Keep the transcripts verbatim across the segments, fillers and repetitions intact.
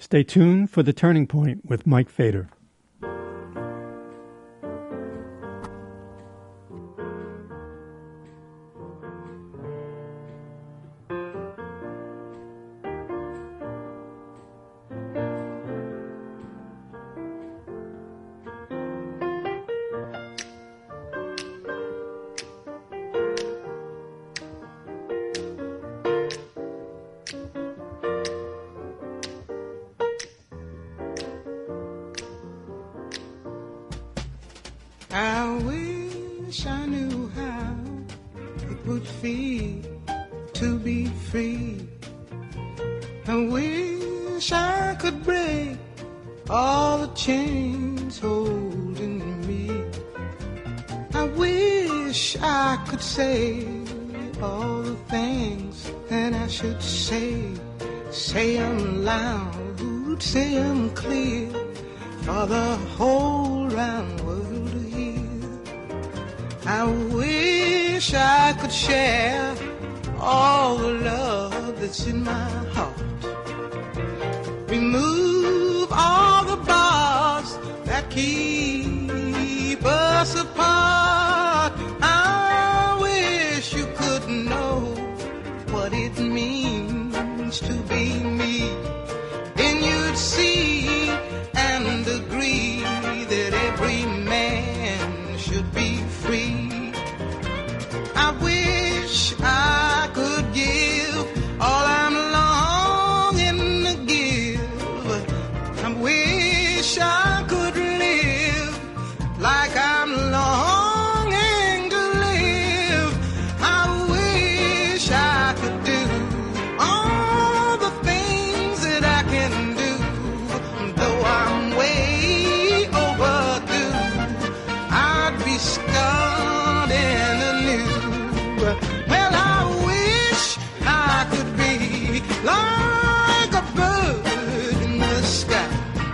Stay tuned for The Turning Point with Mike Fader. I wish I knew how it would feel to be free. I wish I could break all the chains holding me. I wish I could say all the things that I should say. Say them loud, say them clear, for the whole round world. I wish I could share all the love that's in my heart. Remove all the bars that keep us apart. I wish you could know what it means to be me. Then you'd see and agree that every man should be free. I wish I could give all I'm longing to give. I wish I could live like I'm longing to live. I wish I could do all the things that I can do. Though I'm way overdue, I'd be starting anew. Well, I wish I could be like a bird in the sky.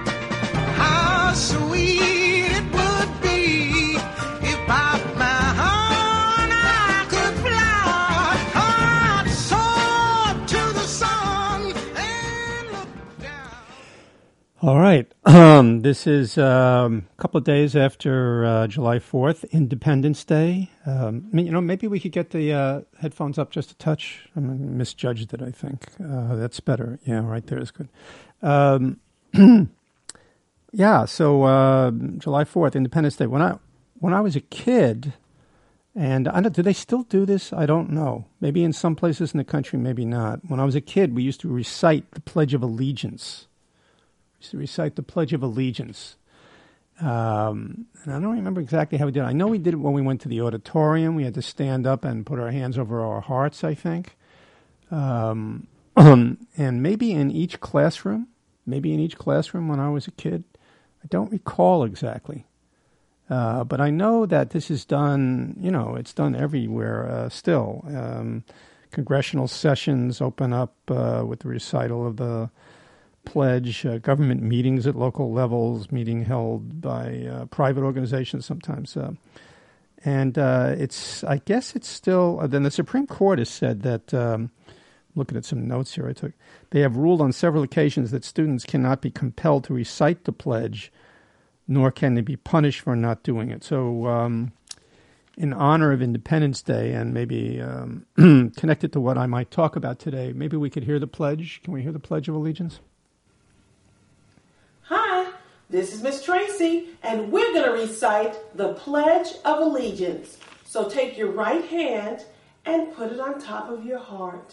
How sweet it would be if by my heart I could fly. I'd soar to the sun and look down. All right. Um, this is um, a couple of days after uh, July fourth, Independence Day. Um, I mean, you know, maybe we could get the uh, headphones up just a touch. I misjudged it, I think. Uh, that's better. Yeah, right there is good. Um, yeah, so uh, July fourth, Independence Day. When I when I was a kid, and I don't, do they still do this? I don't know. Maybe in some places in the country, maybe not. When I was a kid, we used to recite the Pledge of Allegiance. We used to recite the Pledge of Allegiance. Um, and I don't remember exactly how we did it. I know we did it when we went to the auditorium. We had to stand up and put our hands over our hearts, I think. Um, and maybe in each classroom, maybe in each classroom when I was a kid. I don't recall exactly. Uh, but I know that this is done, you know, it's done everywhere uh, still. Um, congressional sessions open up uh, with the recital of the pledge, uh, government meetings at local levels, meeting held by uh, private organizations sometimes. Uh, and uh, it's, I guess it's still, uh, then the Supreme Court has said that, um, looking at some notes here I took, they have ruled on several occasions that students cannot be compelled to recite the pledge, nor can they be punished for not doing it. So um, in honor of Independence Day and maybe um, connected to what I might talk about today, maybe we could hear the pledge. Can we hear the Pledge of Allegiance? Hi, this is Miss Tracy, and we're going to recite the Pledge of Allegiance. So take your right hand and put it on top of your heart.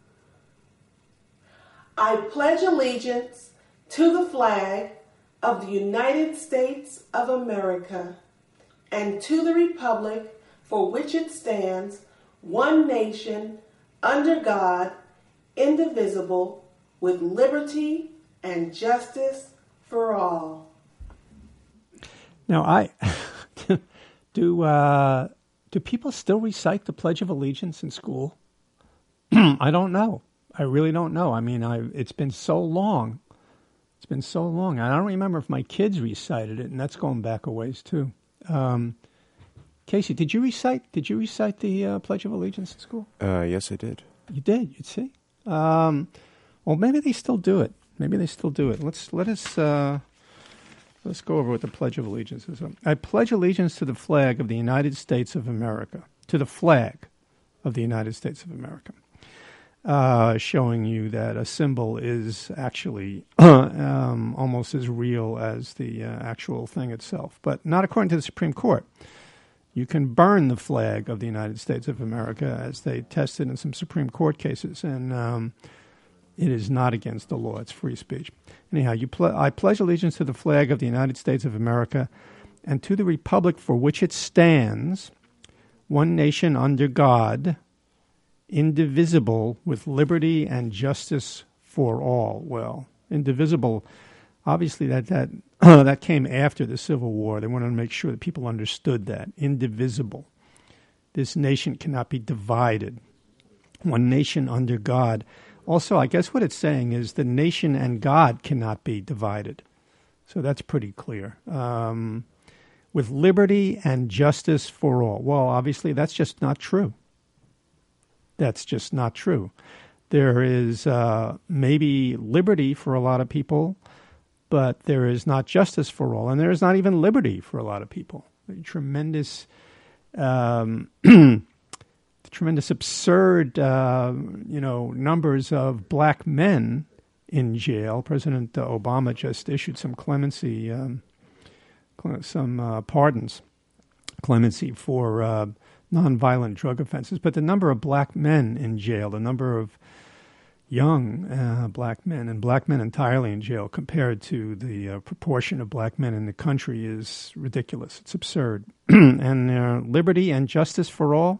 I pledge allegiance to the flag of the United States of America and to the republic for which it stands, one nation, under God, indivisible, with liberty and justice for all. Now, I do. Uh, do people still recite the Pledge of Allegiance in school? I don't know. I really don't know. I mean, I it's been so long. It's been so long. I don't remember if my kids recited it, and that's going back a ways too. Um, Casey, did you recite? Did you recite the uh, Pledge of Allegiance in school? Uh, yes, I did. You did. You see. Um, well, maybe they still do it. Maybe they still do it. Let's let us uh, let's go over what the Pledge of Allegiance is. I pledge allegiance to the flag of the United States of America. To the flag of the United States of America. Uh, showing you that a symbol is actually um, almost as real as the uh, actual thing itself, but not according to the Supreme Court. You can burn the flag of the United States of America, as they tested in some Supreme Court cases, and um, it is not against the law. It's free speech. Anyhow, you ple- I pledge allegiance to the flag of the United States of America and to the republic for which it stands, one nation under God, indivisible, with liberty and justice for all. Well, indivisible, obviously that that uh, that came after the Civil War. They wanted to make sure that people understood that. Indivisible. This nation cannot be divided. One nation under God. Also, I guess what it's saying is the nation and God cannot be divided. So that's pretty clear. Um, with liberty and justice for all. Well, obviously that's just not true. That's just not true. There is uh, maybe liberty for a lot of people, but there is not justice for all, and there is not even liberty for a lot of people. Tremendous, um, tremendous, absurd, uh, you know, numbers of black men in jail. President Obama just issued some clemency, um, some uh, pardons, clemency for Uh, nonviolent drug offenses, but the number of black men in jail, the number of young uh, black men, and black men entirely in jail compared to the uh, proportion of black men in the country is ridiculous. It's absurd. And uh, liberty and justice for all?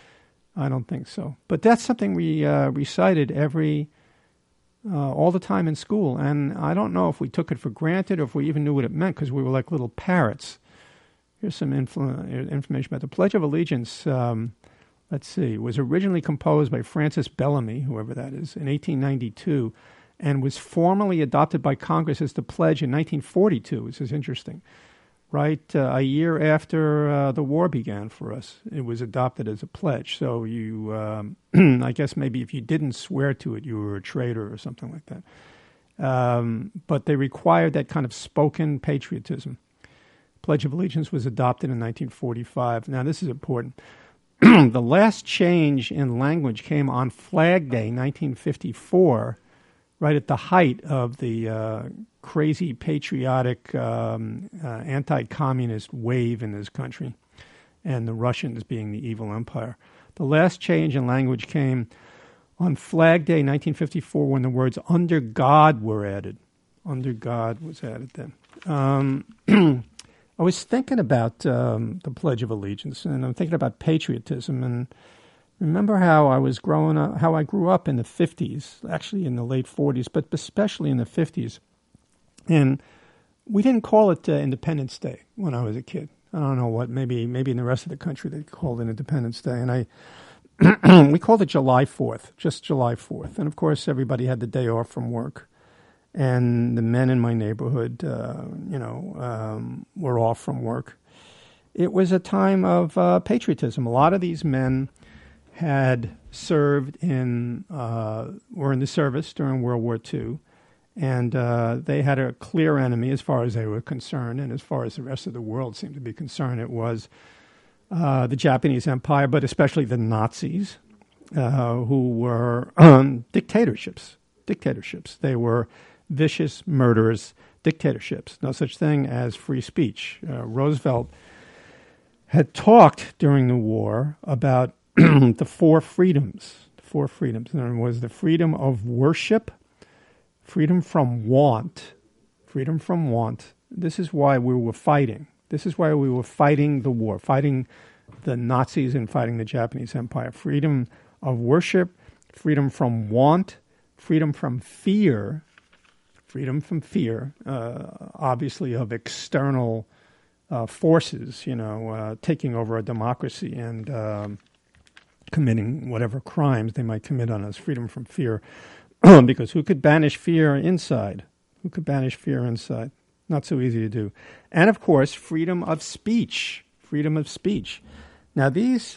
I don't think so. But that's something we uh, recited every, uh, all the time in school. And I don't know if we took it for granted or if we even knew what it meant, because we were like little parrots. Here's some influ- information about the Pledge of Allegiance. Um, let's see, was originally composed by Francis Bellamy, whoever that is, in eighteen ninety-two, and was formally adopted by Congress as the pledge in nineteen forty-two. This is interesting. Right uh, a year after uh, the war began for us, it was adopted as a pledge. So you, um, I guess maybe if you didn't swear to it, you were a traitor or something like that. Um, but they required that kind of spoken patriotism. Pledge of Allegiance was adopted in nineteen forty-five. Now, this is important. The last change in language came on Flag Day, nineteen fifty-four, right at the height of the uh, crazy patriotic um, uh, anti-communist wave in this country, and the Russians being the evil empire. The last change in language came on Flag Day, nineteen fifty-four, when the words "under God" were added. Under God was added then. Um, I was thinking about um, the Pledge of Allegiance, and I'm thinking about patriotism, and remember how I was growing up, how I grew up in the fifties, actually in the late forties, but especially in the fifties. And we didn't call it uh, Independence Day when I was a kid. I don't know what, maybe maybe in the rest of the country they called it Independence Day, and I we called it July fourth, just July fourth. And of course, everybody had the day off from work. And the men in my neighborhood, uh, you know, um, were off from work. It was a time of uh, patriotism. A lot of these men had served in, uh, were in the service during World War Two, and uh, they had a clear enemy as far as they were concerned, and as far as the rest of the world seemed to be concerned. It was uh, the Japanese Empire, but especially the Nazis, uh, who were um, dictatorships. Dictatorships. They were vicious, murderous dictatorships. No such thing as free speech. Uh, Roosevelt had talked during the war about the four freedoms. The four freedoms. And there was the freedom of worship, freedom from want, freedom from want. This is why we were fighting. This is why we were fighting the war, fighting the Nazis and fighting the Japanese Empire. Freedom of worship, freedom from want, freedom from fear, freedom from fear, uh, obviously of external uh, forces, you know, uh, taking over a democracy and um, committing whatever crimes they might commit on us. Freedom from fear, because who could banish fear inside? Who could banish fear inside? Not so easy to do. And of course, freedom of speech. Freedom of speech. Now, these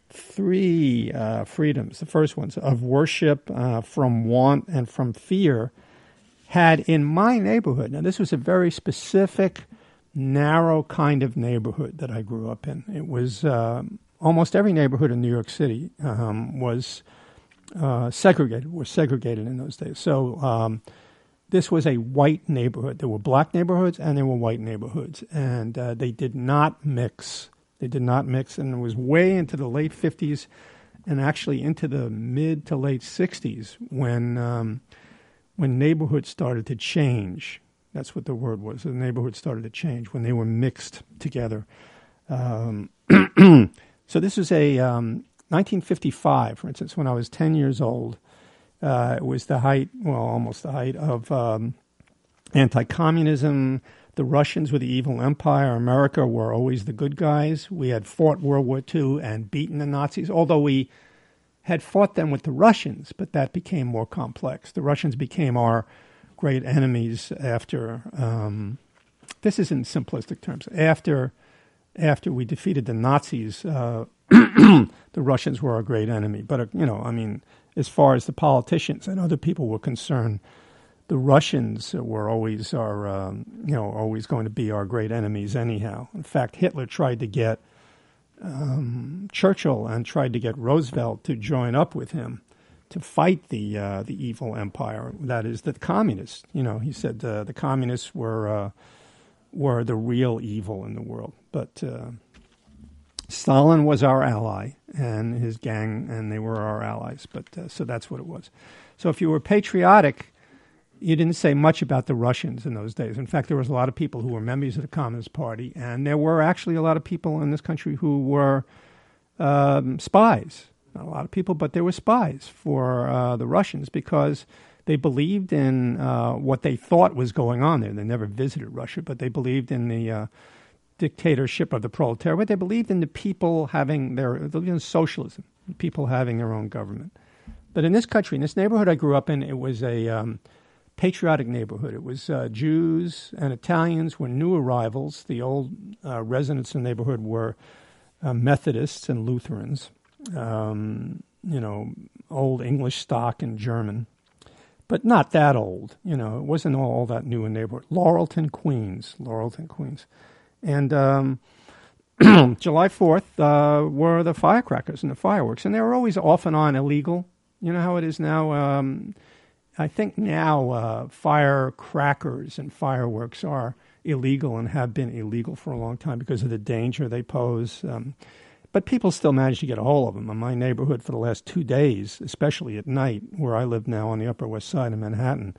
three uh, freedoms, the first ones of worship, uh, from want, and from fear, had in my neighborhood, now this was a very specific, narrow kind of neighborhood that I grew up in. It was um, almost every neighborhood in New York City um, was uh, segregated, were segregated in those days. So um, this was a white neighborhood. There were black neighborhoods and there were white neighborhoods, and uh, they did not mix. They did not mix, and it was way into the late fifties and actually into the mid to late sixties when um, when neighborhoods started to change. That's what the word was. The neighborhoods started to change when they were mixed together. Um, so this was a um, nineteen fifty-five, for instance, when I was ten years old. Uh, it was the height, well, almost the height of um, anti-communism. The Russians were the evil empire. America were always the good guys. We had fought World War Two and beaten the Nazis, although we had fought them with the Russians, but that became more complex. The Russians became our great enemies after, um, this is in simplistic terms, after after we defeated the Nazis, uh, the Russians were our great enemy. But, uh, you know, I mean, as far as the politicians and other people were concerned, the Russians were always our, um, you know, always going to be our great enemies anyhow. In fact, Hitler tried to get um, Churchill and tried to get Roosevelt to join up with him to fight the uh, the evil empire. That is, the communists. You know, he said uh, the communists were uh, were the real evil in the world. But uh, Stalin was our ally, and his gang, and they were our allies. But uh, so that's what it was. So if you were patriotic, you didn't say much about the Russians in those days. In fact, there was a lot of people who were members of the Communist Party, and there were actually a lot of people in this country who were um, spies. Not a lot of people, but there were spies for uh, the Russians because they believed in uh, what they thought was going on there. They never visited Russia, but they believed in the uh, dictatorship of the proletariat. They believed in the people having their, they believed in socialism, people having their own government. But in this country, in this neighborhood I grew up in, it was a um, patriotic neighborhood. It was uh, Jews and Italians were new arrivals. The old uh, residents in the neighborhood were uh, Methodists and Lutherans. Um, you know, old English stock and German, but not that old. You know, it wasn't all, all that new in neighborhood. Laurelton, Queens, Laurelton, Queens. And um, July fourth uh, were the firecrackers and the fireworks, and they were always off and on illegal. You know how it is now? Um, I think now uh, firecrackers and fireworks are illegal and have been illegal for a long time because of the danger they pose. Um, But people still manage to get a hold of them. In my neighborhood for the last two days, especially at night, where I live now on the Upper West Side of Manhattan,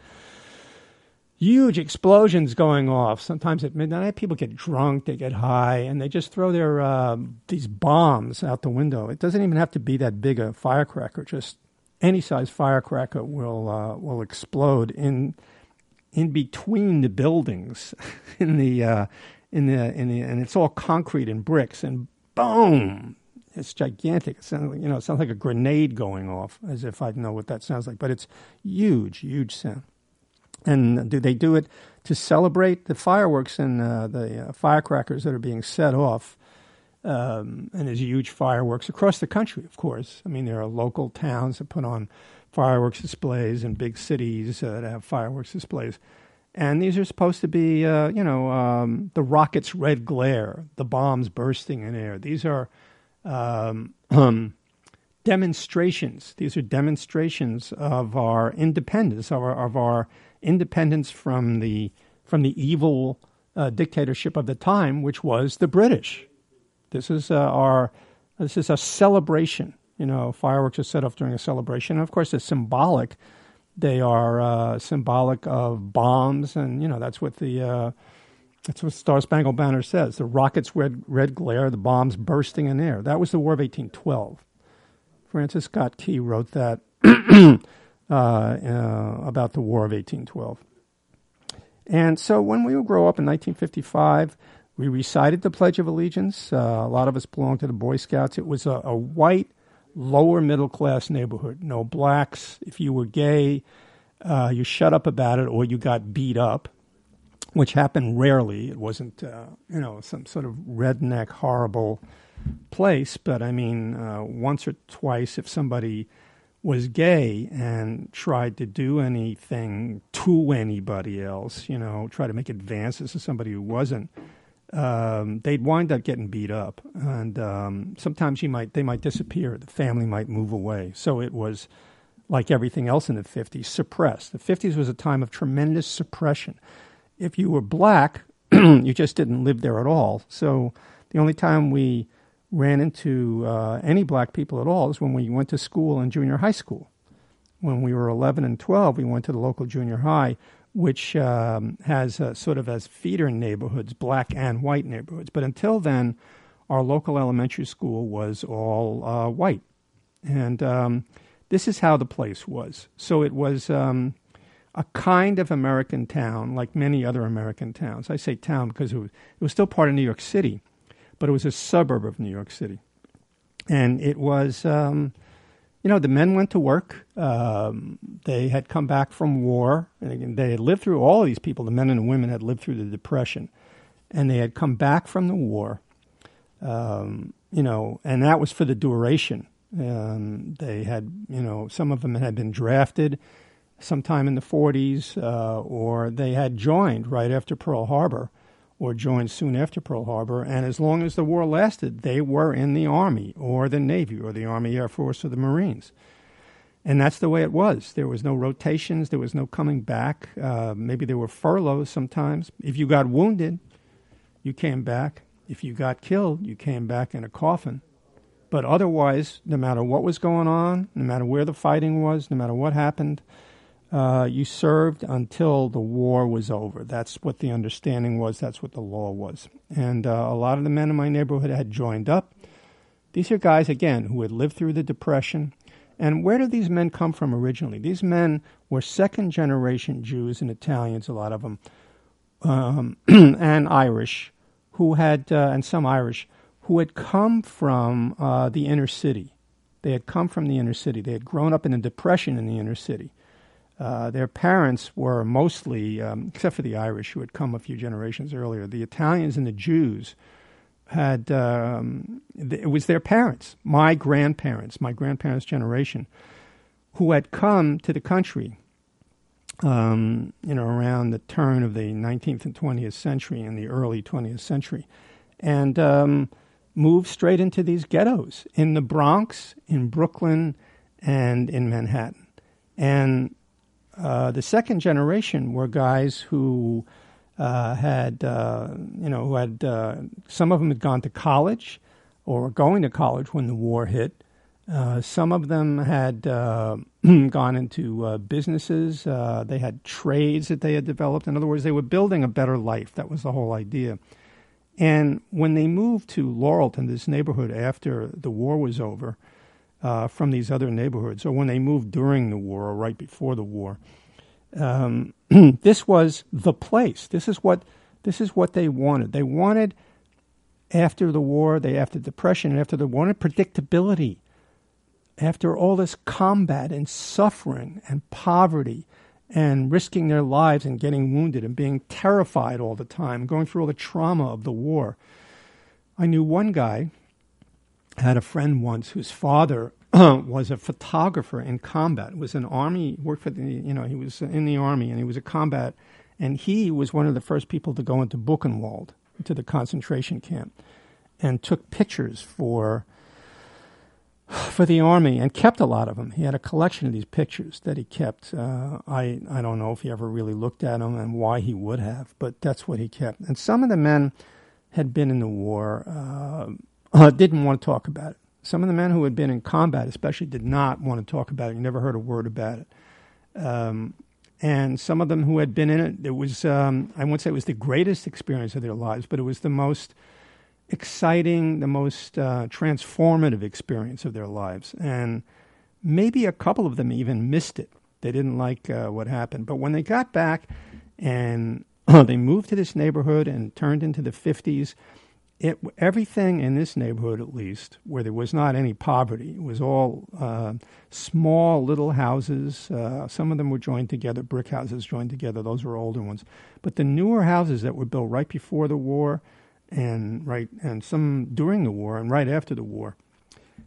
huge explosions going off. Sometimes at midnight, people get drunk, they get high, and they just throw their uh, these bombs out the window. It doesn't even have to be that big a firecracker. Just any size firecracker will uh, will explode in in between the buildings, in the uh, in the in the, and it's all concrete and bricks and. Boom! It's gigantic. It sounds like, you know, it sounds like a grenade going off, as if I'd know what that sounds like. But it's huge, huge sound. And do they do it to celebrate the fireworks and uh, the uh, firecrackers that are being set off? Um, and there's huge fireworks across the country, of course. I mean, there are local towns that put on fireworks displays and big cities uh, that have fireworks displays. And these are supposed to be, uh, you know, um, the rocket's red glare, the bombs bursting in air. These are um, um, demonstrations. These are demonstrations of our independence, of our, of our independence from the from the evil uh, dictatorship of the time, which was the British. This is uh, our this is a celebration. You know, fireworks are set off during a celebration. And of course, it's symbolic. They are uh, symbolic of bombs, and you know that's what the uh, that's what Star Spangled Banner says. The rocket's red red glare, the bombs bursting in air. That was the War of eighteen twelve. Francis Scott Key wrote that uh, uh, about the War of eighteen twelve. And so when we would grow up in nineteen fifty-five, we recited the Pledge of Allegiance. Uh, a lot of us belonged to the Boy Scouts. It was a, a white. Lower middle class neighborhood, no blacks. If you were gay, uh, you shut up about it or you got beat up, which happened rarely. It wasn't, uh, you know, some sort of redneck, horrible place. But I mean, uh, once or twice, if somebody was gay and tried to do anything to anybody else, you know, try to make advances to somebody who wasn't, um, they'd wind up getting beat up. And um, sometimes you might they might disappear. The family might move away. So it was, like everything else in the fifties, suppressed. The fifties was a time of tremendous suppression. If you were black, you just didn't live there at all. So the only time we ran into uh, any black people at all is when we went to school in junior high school. When we were eleven and twelve, we went to the local junior high, which um, has uh, sort of as feeder neighborhoods, black and white neighborhoods. But until then, our local elementary school was all uh, white. And um, this is how the place was. So it was um, a kind of American town, like many other American towns. I say town because it was, it was still part of New York City, but it was a suburb of New York City. And it was, um, you know, the men went to work. Um, they had come back from war. And again, they had lived through, all of these people, the men and the women, had lived through the Depression. And they had come back from the war, um, you know, and that was for the duration. Um, they had, you know, some of them had been drafted sometime in the forties, uh, or they had joined right after Pearl Harbor, or joined soon after Pearl Harbor. And as long as the war lasted, they were in the Army or the Navy or the Army Air Force or the Marines. And that's the way it was. There was no rotations. There was no coming back. Uh, maybe there were furloughs sometimes. If you got wounded, you came back. If you got killed, you came back in a coffin. But otherwise, no matter what was going on, no matter where the fighting was, no matter what happened, uh, you served until the war was over. That's what the understanding was. That's what the law was. And uh, a lot of the men in my neighborhood had joined up. These are guys, again, who had lived through the Depression. And where did these men come from originally? These men were second-generation Jews and Italians, a lot of them, um, and Irish, who had, uh, and some Irish, who had come from uh, the inner city. They had come from the inner city. They had grown up in the Depression in the inner city. Uh, their parents were mostly, um, except for the Irish, who had come a few generations earlier, the Italians and the Jews had, um, it was their parents, my grandparents, my grandparents' generation, who had come to the country, um, you know, around the turn of the nineteenth and twentieth century and the early twentieth century. And um, moved straight into these ghettos in the Bronx, in Brooklyn, and in Manhattan. And uh, the second generation were guys who uh, had, uh, you know, who had, uh, some of them had gone to college or were going to college when the war hit. Uh, some of them had uh, gone into uh, businesses. Uh, they had trades that they had developed. In other words, they were building a better life. That was the whole idea. And when they moved to Laurelton, this neighborhood after the war was over, uh, from these other neighborhoods, or when they moved during the war or right before the war, um, this was the place. This is what this is what they wanted. They wanted, after the war, they after the Depression, and after the war, wanted predictability. After all this combat and suffering and poverty, and risking their lives and getting wounded and being terrified all the time, going through all the trauma of the war. I knew one guy, had a friend once whose father was a photographer in combat, was an army, worked for the, you know, he was in the army and he was a combat, and he was one of the first people to go into Buchenwald, to the concentration camp, and took pictures for for the Army and kept a lot of them. He had a collection of these pictures that he kept. Uh, I, I don't know if he ever really looked at them and why he would have, but that's what he kept. And some of the men had been in the war, uh, didn't want to talk about it. Some of the men who had been in combat especially did not want to talk about it. You never heard a word about it. Um, and some of them who had been in it, it was, um, I won't say it was the greatest experience of their lives, but it was the most exciting, the most uh, transformative experience of their lives. And maybe a couple of them even missed it. They didn't like uh, what happened. But when they got back and they moved to this neighborhood and turned into the fifties, it, everything in this neighborhood, at least, where there was not any poverty, it was all uh, small little houses. Uh, some of them were joined together, brick houses joined together. Those were older ones. But the newer houses that were built right before the war, and right, and some during the war and right after the war,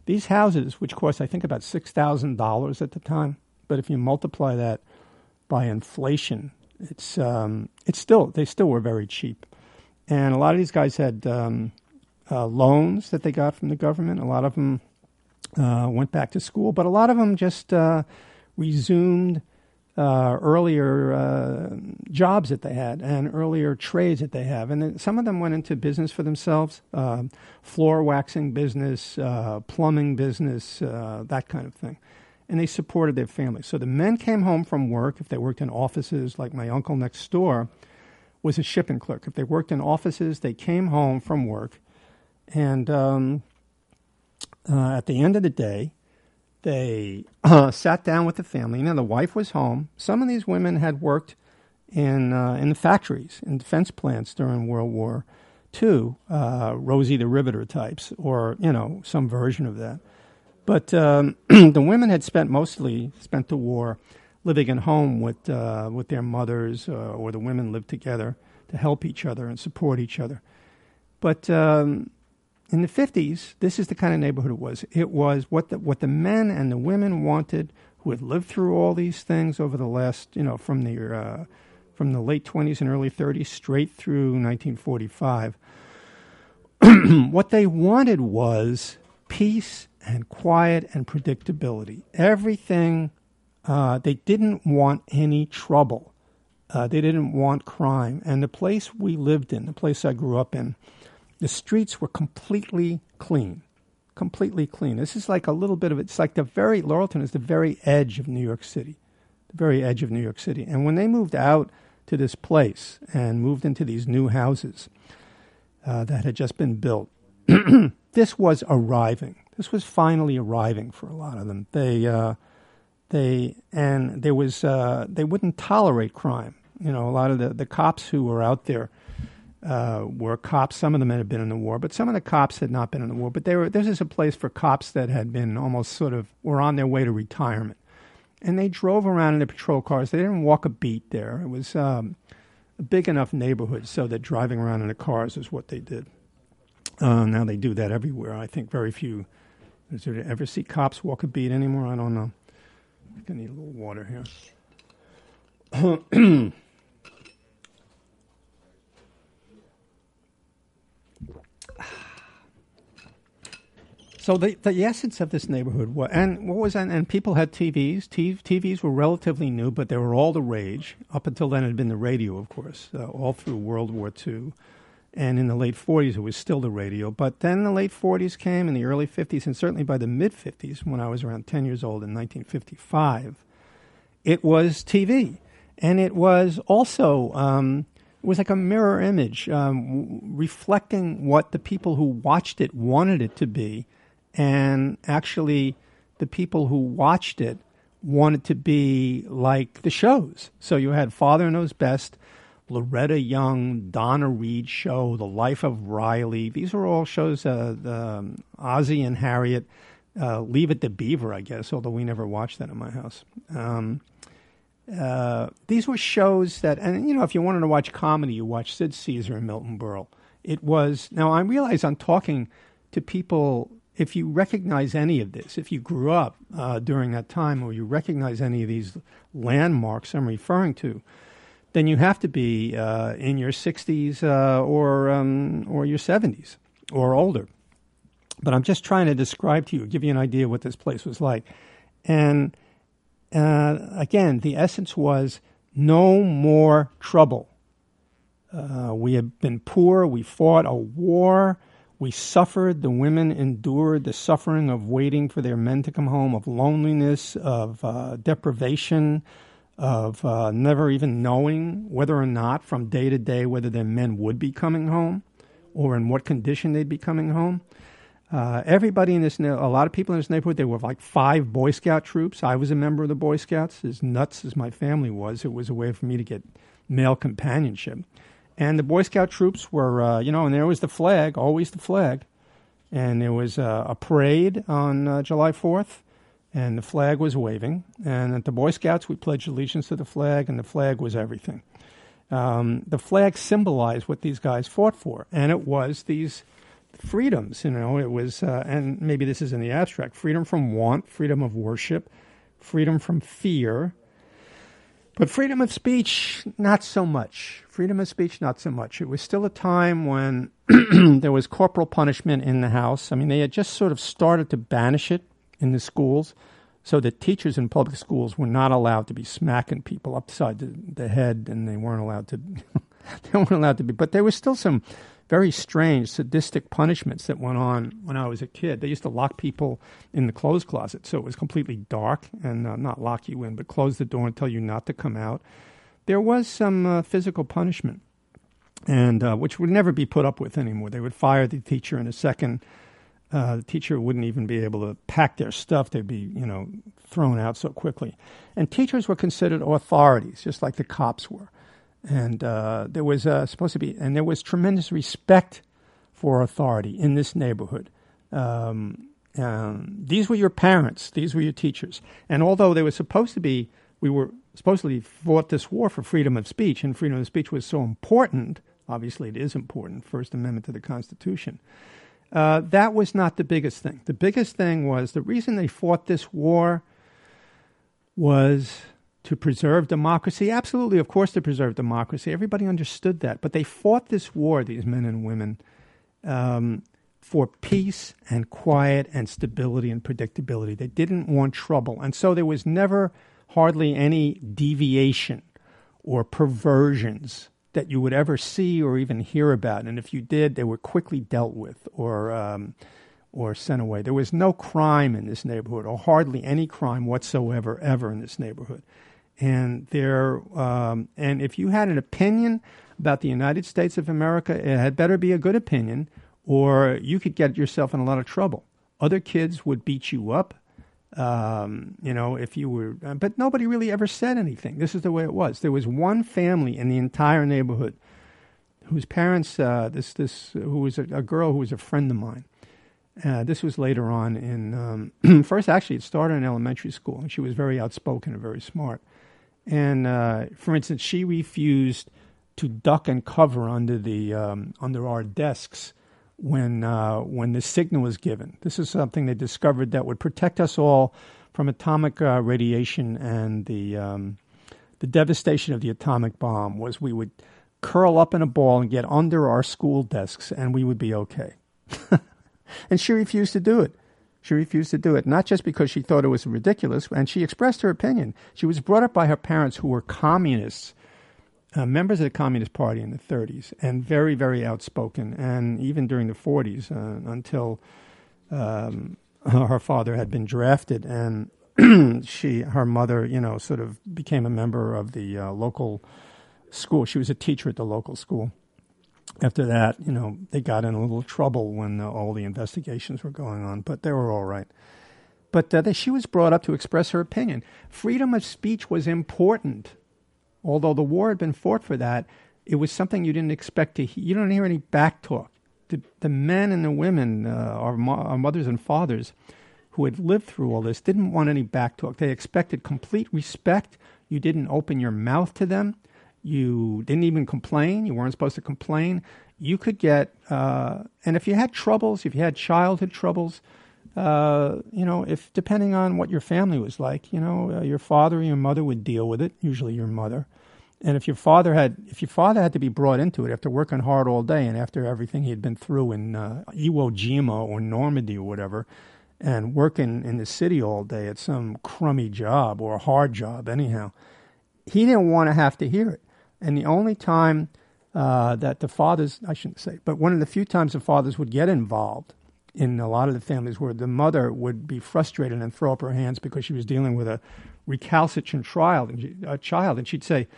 These houses, which cost, I think, about six thousand dollars at the time, but if you multiply that by inflation, it's um, it's still, they still were very cheap. And a lot of these guys had um, uh, loans that they got from the government. A lot of them uh, went back to school, but a lot of them just uh, resumed uh, earlier uh, jobs that they had and earlier trades that they have. And then some of them went into business for themselves, uh, floor waxing business, uh, plumbing business, uh, that kind of thing. And they supported their families. So the men came home from work, if they worked in offices, like my uncle next door was a shipping clerk. If they worked in offices, they came home from work. And um, uh, at the end of the day, they uh, sat down with the family. You know, the wife was home. Some of these women had worked in uh, in the factories, in defense plants during World War Two, uh, Rosie the Riveter types, or, you know, some version of that. But um, the women had spent mostly spent the war living at home with uh, with their mothers, uh, or the women lived together to help each other and support each other. But um, in the fifties, this is the kind of neighborhood it was. It was what the, what the men and the women wanted, who had lived through all these things over the last, you know, from the uh, from the late twenties and early thirties straight through nineteen forty-five. What they wanted was peace and quiet and predictability. Everything, uh, they didn't want any trouble. Uh, they didn't want crime. And the place we lived in, the place I grew up in, the streets were completely clean, completely clean. This is like a little bit of, it's like the very, Laurelton is the very edge of New York City, the very edge of New York City. And when they moved out to this place and moved into these new houses uh, that had just been built, this was arriving. This was finally arriving for a lot of them. They, uh, they, and there was, uh, they wouldn't tolerate crime. You know, a lot of the, the cops who were out there uh, were cops. Some of them had been in the war, but some of the cops had not been in the war. But they were, this is a place for cops that had been almost sort of, were on their way to retirement. And they drove around in their patrol cars. They didn't walk a beat there. It was um, a big enough neighborhood so that driving around in the cars is what they did. Uh, now they do that everywhere. I think very few. Does there ever see cops walk a beat anymore? I don't know. I think I need a little water here. So the the essence of this neighborhood was, and what was, and, and people had T Vs. T, TVs were relatively new, but they were all the rage. Up until then, it had been the radio, of course, uh, all through World War Two. And in the late forties, it was still the radio. But then the late forties came, and the early fifties, and certainly by the mid-fifties, when I was around ten years old in nineteen fifty-five, it was T V. And it was also, um, it was like a mirror image, um, w- reflecting what the people who watched it wanted it to be. And actually, the people who watched it wanted to be like the shows. So you had Father Knows Best, Loretta Young, Donna Reed Show, The Life of Riley. These were all shows, uh, the, um, Ozzie and Harriet, uh, Leave It to Beaver, I guess, although we never watched that in my house. Um, uh, these were shows that, and, you know, if you wanted to watch comedy, you watched Sid Caesar and Milton Berle. It was, now I realize I'm talking to people, if you recognize any of this, if you grew up uh, during that time or you recognize any of these landmarks I'm referring to, then you have to be uh, in your sixties uh, or um, or your seventies or older. But I'm just trying to describe to you, give you an idea what this place was like. And uh, again, the essence was no more trouble. Uh, we had been poor. We fought a war. We suffered. The women endured the suffering of waiting for their men to come home, of loneliness, of uh, deprivation, of uh, never even knowing whether or not from day to day whether their men would be coming home or in what condition they'd be coming home. Uh, everybody in this, a lot of people in this neighborhood, there were like five Boy Scout troops. I was a member of the Boy Scouts. As nuts as my family was, it was a way for me to get male companionship. And the Boy Scout troops were, uh, you know, and there was the flag, always the flag. And there was uh, a parade on uh, July fourth. And the flag was waving. And at the Boy Scouts, we pledged allegiance to the flag, and the flag was everything. Um, the flag symbolized what these guys fought for, and it was these freedoms. You know, it was, uh, and maybe this is in the abstract, freedom from want, freedom of worship, freedom from fear. But freedom of speech, not so much. Freedom of speech, not so much. It was still a time when there was corporal punishment in the house. I mean, they had just sort of started to banish it in the schools, so that teachers in public schools were not allowed to be smacking people upside the, the head, and they weren't allowed to. They weren't allowed to be. But there was still some very strange, sadistic punishments that went on when I was a kid. They used to lock people in the clothes closet, so it was completely dark, and uh, not lock you in, but close the door and tell you not to come out. There was some uh, physical punishment, and uh, which would never be put up with anymore. They would fire the teacher in a second. Uh, the teacher wouldn't even be able to pack their stuff. They'd be, you know, thrown out so quickly. And teachers were considered authorities, just like the cops were. And uh, there was uh, supposed to be, and there was tremendous respect for authority in this neighborhood. Um, um, these were your parents. These were your teachers. And although they were supposed to be, we were supposedly fought this war for freedom of speech, and freedom of speech was so important. Obviously, it is important. First Amendment to the Constitution. Uh, that was not the biggest thing. The biggest thing was the reason they fought this war was to preserve democracy. Absolutely, of course, to preserve democracy. Everybody understood that. But they fought this war, these men and women, um, for peace and quiet and stability and predictability. They didn't want trouble. And so there was never hardly any deviation or perversions that you would ever see or even hear about. And if you did, they were quickly dealt with or um, or sent away. There was no crime in this neighborhood, or hardly any crime whatsoever ever in this neighborhood. And there, um, and if you had an opinion about the United States of America, it had better be a good opinion, or you could get yourself in a lot of trouble. Other kids would beat you up. Um, you know, if you were, but nobody really ever said anything. This is the way it was. There was one family in the entire neighborhood whose parents, uh, this, this, who was a, a girl who was a friend of mine. Uh, this was later on in, um, first actually it started in elementary school, and she was very outspoken and very smart. And, uh, for instance, she refused to duck and cover under the, um, under our desks when uh, when the signal was given. This is something they discovered that would protect us all from atomic uh, radiation and the um, the devastation of the atomic bomb. Was we would curl up in a ball and get under our school desks, and we would be okay. And she refused to do it. She refused to do it, not just because she thought it was ridiculous, and she expressed her opinion. She was brought up by her parents who were communists, Uh, members of the Communist Party in the thirties, and very, very outspoken, and even during the forties, uh, until um, her father had been drafted, and she, her mother, you know, sort of became a member of the uh, local school. She was a teacher at the local school. After that, you know, they got in a little trouble when uh, all the investigations were going on, but they were all right. But uh, they, she was brought up to express her opinion. Freedom of speech was important. Although the war had been fought for that, it was something you didn't expect to hear. You don't hear any back talk. The, the men and the women, uh, our, mo- our mothers and fathers, who had lived through all this, didn't want any back talk. They expected complete respect. You didn't open your mouth to them. You didn't even complain. You weren't supposed to complain. You could get, uh, and if you had troubles, if you had childhood troubles, uh, you know, if depending on what your family was like, you know, uh, your father or your mother would deal with it, usually your mother. And if your father had, if your father had to be brought into it after working hard all day and after everything he had been through in uh, Iwo Jima or Normandy or whatever, and working in the city all day at some crummy job or a hard job anyhow, he didn't want to have to hear it. And the only time uh, that the fathers, I shouldn't say, but one of the few times the fathers would get involved in a lot of the families where the mother would be frustrated and throw up her hands because she was dealing with a recalcitrant child, and she, a child, and she'd say,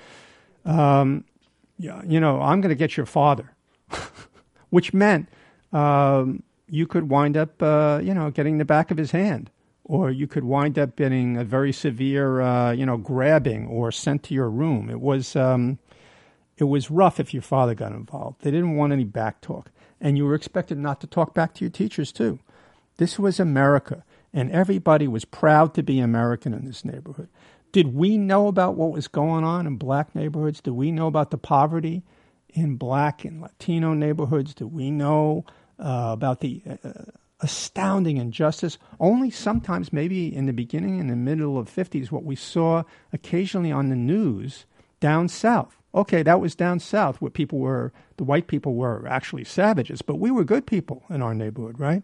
um, yeah, you know, I'm going to get your father, which meant um, you could wind up, uh, you know, getting the back of his hand, or you could wind up getting a very severe, uh, you know, grabbing or sent to your room. It was, um, it was rough if your father got involved. They didn't want any back talk. And you were expected not to talk back to your teachers, too. This was America, and everybody was proud to be American in this neighborhood. Did we know about what was going on in black neighborhoods? Did we know about the poverty in black and Latino neighborhoods? Did we know uh, about the uh, astounding injustice. Only sometimes, maybe in the beginning and the middle of fifties, what we saw occasionally on the news down south. Okay, that was down south where people were, the white people were actually savages, but we were good people in our neighborhood, right?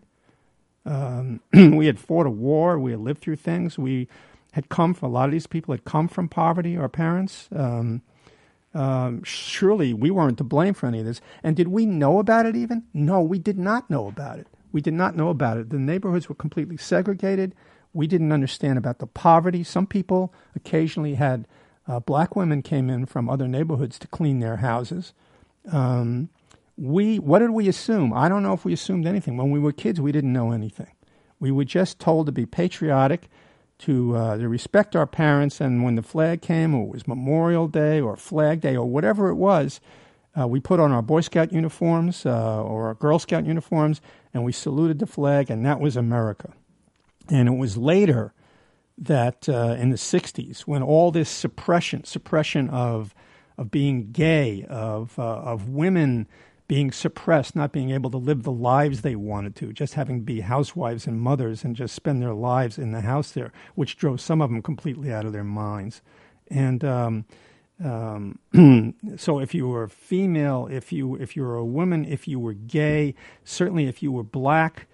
Um, we had fought a war. We had lived through things. We had come from, a lot of these people had come from poverty, our parents. Um, um, surely we weren't to blame for any of this. And did we know about it even? No, we did not know about it. We did not know about it. The neighborhoods were completely segregated. We didn't understand about the poverty. Some people occasionally had, uh, black women came in from other neighborhoods to clean their houses. Um, we, what did we assume? I don't know if we assumed anything. When we were kids, we didn't know anything. We were just told to be patriotic, to, uh, to respect our parents. And when the flag came, or it was Memorial Day or Flag Day or whatever it was, Uh, we put on our Boy Scout uniforms uh, or our Girl Scout uniforms, and we saluted the flag, and that was America. And it was later that uh, in the sixties, when all this suppression, suppression of of being gay, of uh, of women being suppressed, not being able to live the lives they wanted to, just having to be housewives and mothers and just spend their lives in the house there, which drove some of them completely out of their minds. And um Um, so if you were female, if you if you were a woman, if you were gay, certainly if you were black,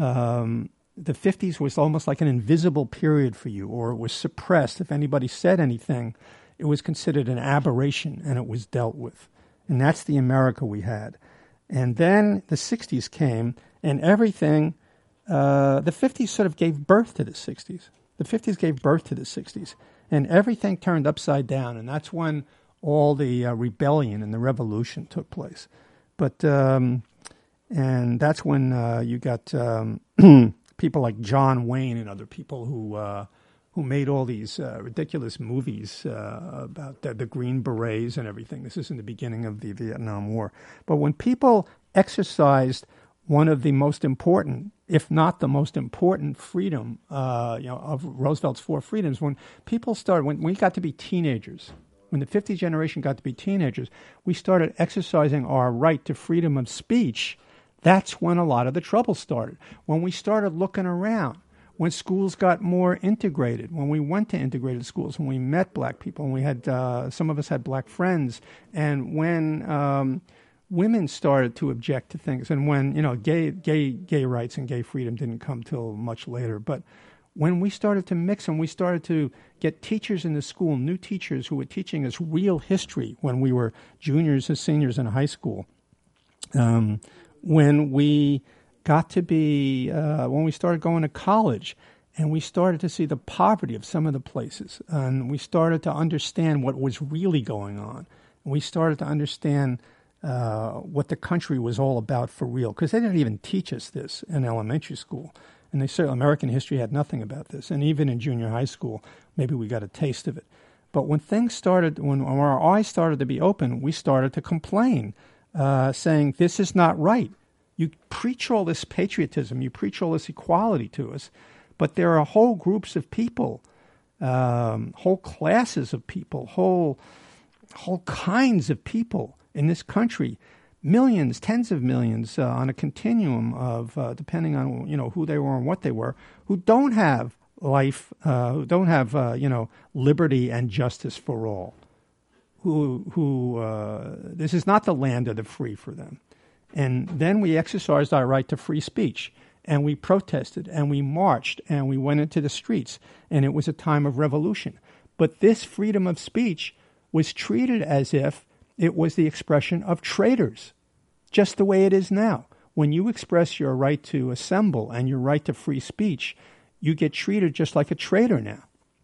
um, the fifties was almost like an invisible period for you, or it was suppressed. If anybody said anything, it was considered an aberration, and it was dealt with. And that's the America we had. And then the sixties came, and everything, uh, the fifties sort of gave birth to the sixties. The fifties gave birth to the sixties. And everything turned upside down, and that's when all the uh, rebellion and the revolution took place. But um, and that's when uh, you got um, people like John Wayne and other people who uh, who made all these uh, ridiculous movies uh, about the, the Green Berets and everything. This is in the beginning of the Vietnam War. But when people exercised one of the most important, if not the most important freedom, uh, you know, of Roosevelt's four freedoms, when people started, when we got to be teenagers, when the fifty generation got to be teenagers, we started exercising our right to freedom of speech. That's when a lot of the trouble started. When we started looking around, when schools got more integrated, when we went to integrated schools, when we met black people, and we had, uh, some of us had black friends, and when um, women started to object to things, and when, you know, gay gay gay rights and gay freedom didn't come till much later, but when we started to mix and we started to get teachers in the school, new teachers who were teaching us real history when we were juniors and seniors in high school, um, when we got to be, uh, when we started going to college, and we started to see the poverty of some of the places, and we started to understand what was really going on, and we started to understand Uh, what the country was all about for real, because they didn't even teach us this in elementary school, and they certainly, American history had nothing about this, and even in junior high school, maybe we got a taste of it. But when things started, when our eyes started to be open, we started to complain, uh, saying, this is not right. You preach all this patriotism, you preach all this equality to us, but there are whole groups of people, um, whole classes of people, whole whole kinds of people in this country, millions, tens of millions, uh, on a continuum of, uh, depending on, you know, who they were and what they were, who don't have life, uh, who don't have, uh, you know, liberty and justice for all, who, who, uh, this is not the land of the free for them. And then we exercised our right to free speech, and we protested, and we marched, and we went into the streets, and it was a time of revolution. But this freedom of speech was treated as if it was the expression of traitors, just the way it is now. When you express your right to assemble and your right to free speech, you get treated just like a traitor now.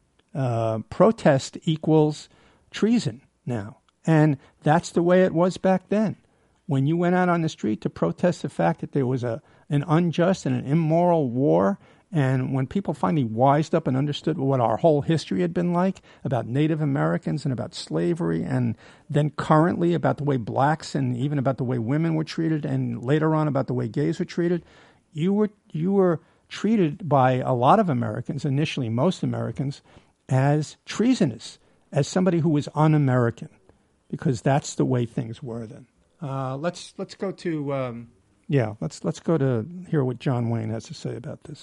Uh, protest equals treason now. And that's the way it was back then. When you went out on the street to protest the fact that there was a an unjust and an immoral war, and when people finally wised up and understood what our whole history had been like about Native Americans and about slavery, and then currently about the way blacks and even about the way women were treated, and later on about the way gays were treated, you were you were treated by a lot of Americans, initially most Americans, as treasonous, as somebody who was un-American, because that's the way things were then. Uh, let's let's go to um, Yeah, let's let's go to hear what John Wayne has to say about this.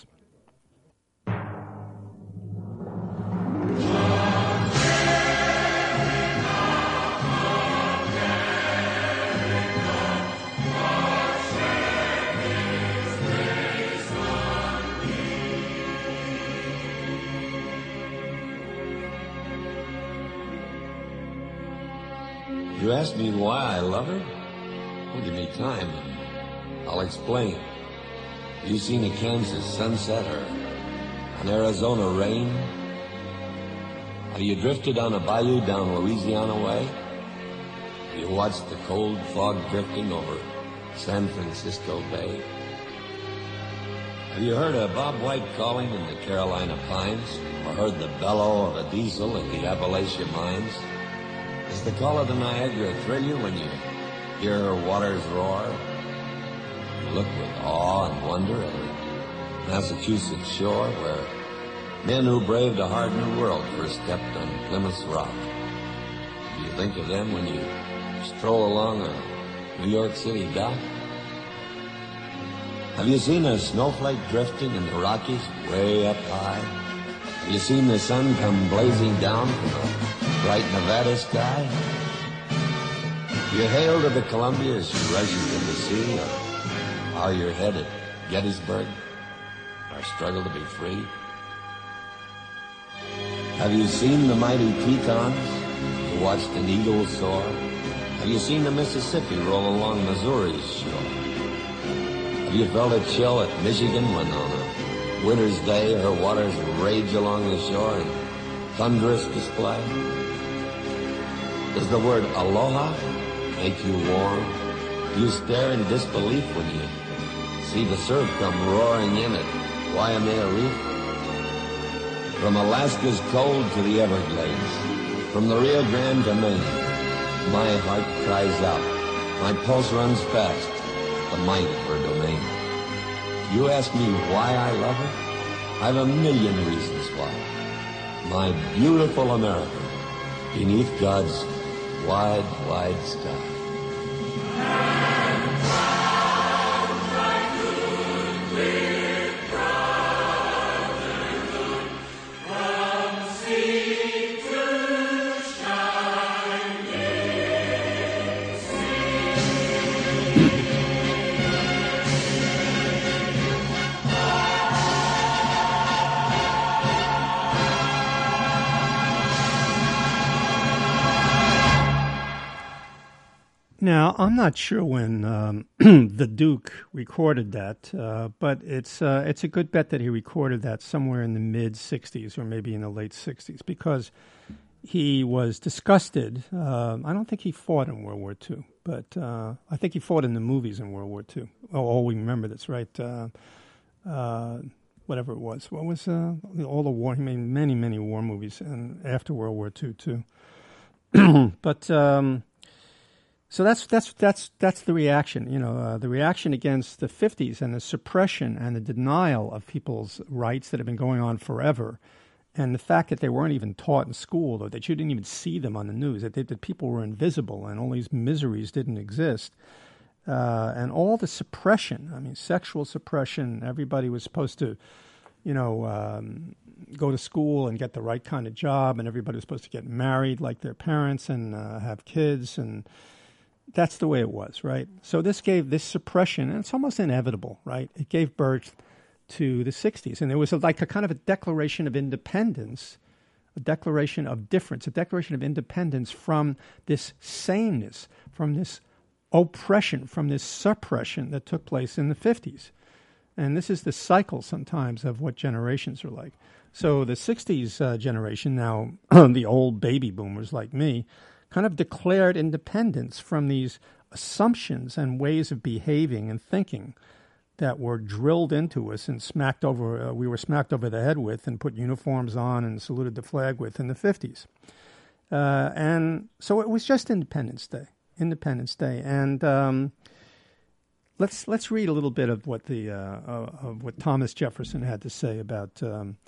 You asked me why I love her? Well, give me time, and I'll explain. Have you seen a Kansas sunset or an Arizona rain? Have you drifted on a bayou down Louisiana way? Have you watched the cold fog drifting over San Francisco Bay? Have you heard a Bob White calling in the Carolina pines, or heard the bellow of a diesel in the Appalachia mines? Does the call of the Niagara thrill you when you hear her waters roar? You look with awe and wonder at the Massachusetts shore where men who braved a hard new world first stepped on Plymouth Rock. Do you think of them when you stroll along a New York City dock? Have you seen a snowflake drifting in the Rockies way up high? Have you seen the sun come blazing down from a bright Nevada sky? You hail to the Columbia as she rushes to the sea, or are you headed Gettysburg, our struggle to be free? Have you seen the mighty Tetons? You watched an eagle soar? Have you seen the Mississippi roll along Missouri's shore? Have you felt a chill at Michigan when on a winter's day her waters rage along the shore in thunderous display? Does the word aloha make you warm? Do you stare in disbelief when you see the surf come roaring in at Waimea Reef? From Alaska's cold to the Everglades, from the Rio Grande to Maine, my heart cries out, my pulse runs fast, the might of her domain. You ask me why I love her? I've a million reasons why. My beautiful America, beneath God's wide, wide sky. Now, I'm not sure when um, the Duke recorded that, uh, but it's uh, it's a good bet that he recorded that somewhere in the mid-sixties or maybe in the late sixties, because he was disgusted. Uh, I don't think he fought in World War Two, but uh, I think he fought in the movies in World War Two. Oh, oh we remember this, right? Uh, uh, whatever it was. What was uh, all the war? He made many, many war movies and after World War Two, too. but... Um, So that's that's that's that's the reaction, you know, uh, the reaction against the fifties and the suppression and the denial of people's rights that have been going on forever, and the fact that they weren't even taught in school, or that you didn't even see them on the news, that, they, that people were invisible and all these miseries didn't exist, uh, and all the suppression. I mean, sexual suppression. Everybody was supposed to, you know, um, go to school and get the right kind of job, and everybody was supposed to get married like their parents and uh, have kids, and that's the way it was, right? So this gave this suppression, and it's almost inevitable, right? It gave birth to the sixties. And there was a, like a kind of a declaration of independence, a declaration of difference, a declaration of independence from this sameness, from this oppression, from this suppression that took place in the fifties. And this is the cycle sometimes of what generations are like. So the sixties uh, generation, now the old baby boomers like me, kind of declared independence from these assumptions and ways of behaving and thinking that were drilled into us and smacked over, uh, we were smacked over the head with and put uniforms on and saluted the flag with in the fifties. Uh, and so it was just Independence Day, Independence Day. And um, let's let's read a little bit of what the uh, of what Thomas Jefferson had to say about um,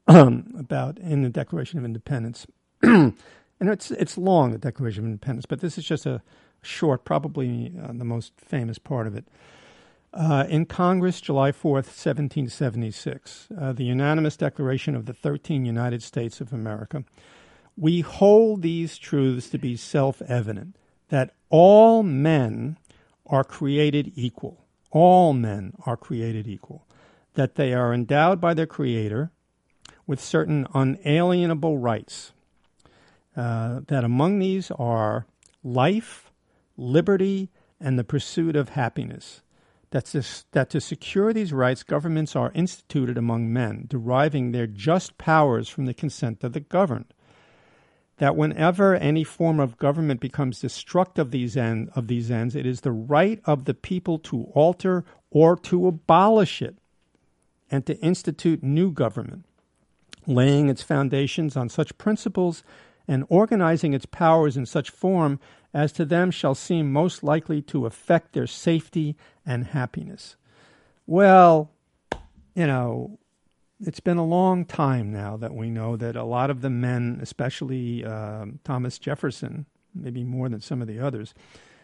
about in the Declaration of Independence. And it's it's long, the Declaration of Independence, but this is just a short, probably uh, the most famous part of it. Uh, in Congress, July fourth, seventeen seventy-six, uh, the unanimous declaration of the thirteen United States of America, we hold these truths to be self-evident, that all men are created equal. All men are created equal. That they are endowed by their Creator with certain unalienable rights. Uh, that among these are life, liberty, and the pursuit of happiness. That to, that to secure these rights, governments are instituted among men, deriving their just powers from the consent of the governed. That whenever any form of government becomes destructive of these, end, of these ends, it is the right of the people to alter or to abolish it, and to institute new government, laying its foundations on such principles and organizing its powers in such form as to them shall seem most likely to affect their safety and happiness. Well, you know, it's been a long time now that we know that a lot of the men, especially um, Thomas Jefferson, maybe more than some of the others,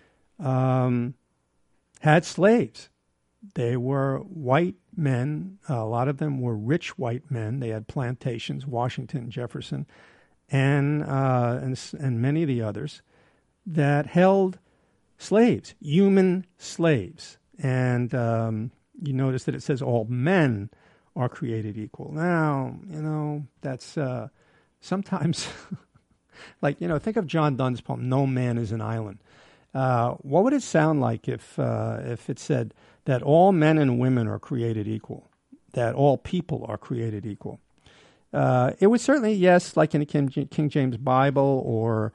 um, had slaves. They were white men. A lot of them were rich white men. They had plantations, Washington, Jefferson, and uh, and, and many of the others that held slaves, human slaves. And um, you notice that it says all men are created equal. Now, you know, that's uh, sometimes, like, you know, think of John Donne's poem, No Man is an Island. Uh, what would it sound like if uh, if it said that all men and women are created equal, that all people are created equal? Uh, it was certainly, yes, like in the King, King James Bible, or,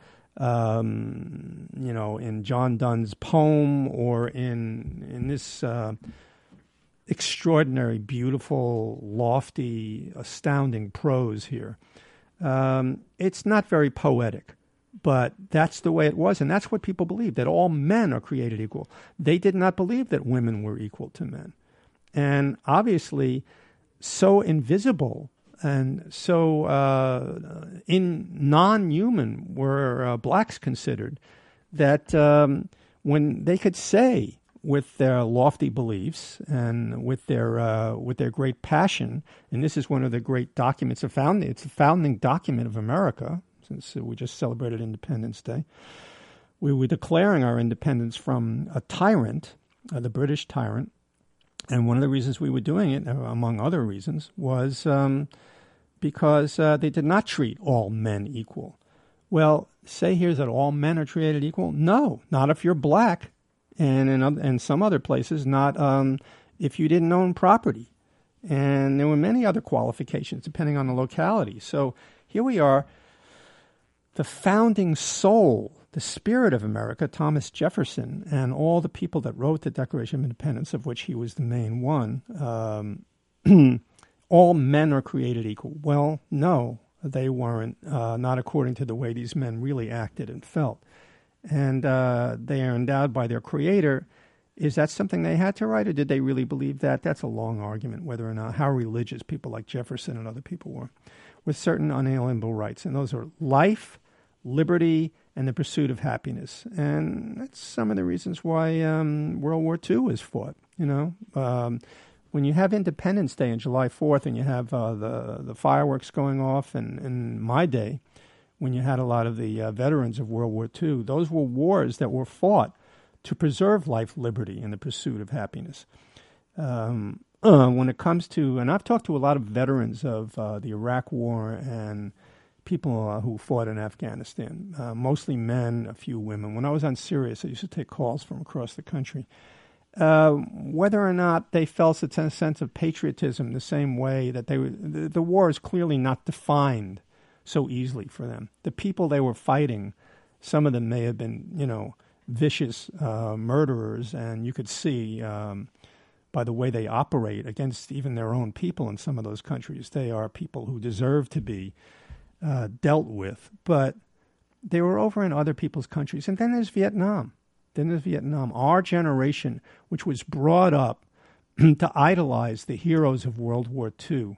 um, you know, in John Donne's poem, or in in this uh, extraordinary, beautiful, lofty, astounding prose here. Um, it's not very poetic, but that's the way it was, and that's what people believed, that all men are created equal. They did not believe that women were equal to men. And obviously, so invisible and so uh, in non-human were uh, blacks considered, that um, when they could say with their lofty beliefs and with their uh, with their great passion, and this is one of the great documents of founding, it's a founding document of America, since we just celebrated Independence Day. We were declaring our independence from a tyrant, uh, the British tyrant, and one of the reasons we were doing it, among other reasons, was um, because uh, they did not treat all men equal. Well, say here that all men are created equal? No, not if you're black, and in, other, in some other places, not um, if you didn't own property. And there were many other qualifications depending on the locality. So here we are, the founding soul, the spirit of America, Thomas Jefferson, and all the people that wrote the Declaration of Independence, of which he was the main one, um, all men are created equal. Well, no, they weren't, uh, not according to the way these men really acted and felt. And uh, they are endowed by their Creator. Is that something they had to write, or did they really believe that? That's a long argument, whether or not, how religious people like Jefferson and other people were, with certain unalienable rights. And those are life, liberty, and the pursuit of happiness. And that's some of the reasons why um, World War Two was fought. You know, um, when you have Independence Day on July fourth and you have uh, the, the fireworks going off, and in my day, when you had a lot of the uh, veterans of World War Two, those were wars that were fought to preserve life, liberty, and the pursuit of happiness. Um, uh, when it comes to, and I've talked to a lot of veterans of uh, the Iraq War and people uh, who fought in Afghanistan, uh, mostly men, a few women. When I was on Sirius, I used to take calls from across the country. Uh, whether or not they felt a sense of patriotism the same way that they were, the, the war is clearly not defined so easily for them. The people they were fighting, some of them may have been, you know, vicious uh, murderers, and you could see um, by the way they operate against even their own people in some of those countries, they are people who deserve to be uh, dealt with. But they were over in other people's countries. And then there's Vietnam. Then there's Vietnam. Our generation, which was brought up to idolize the heroes of World War Two,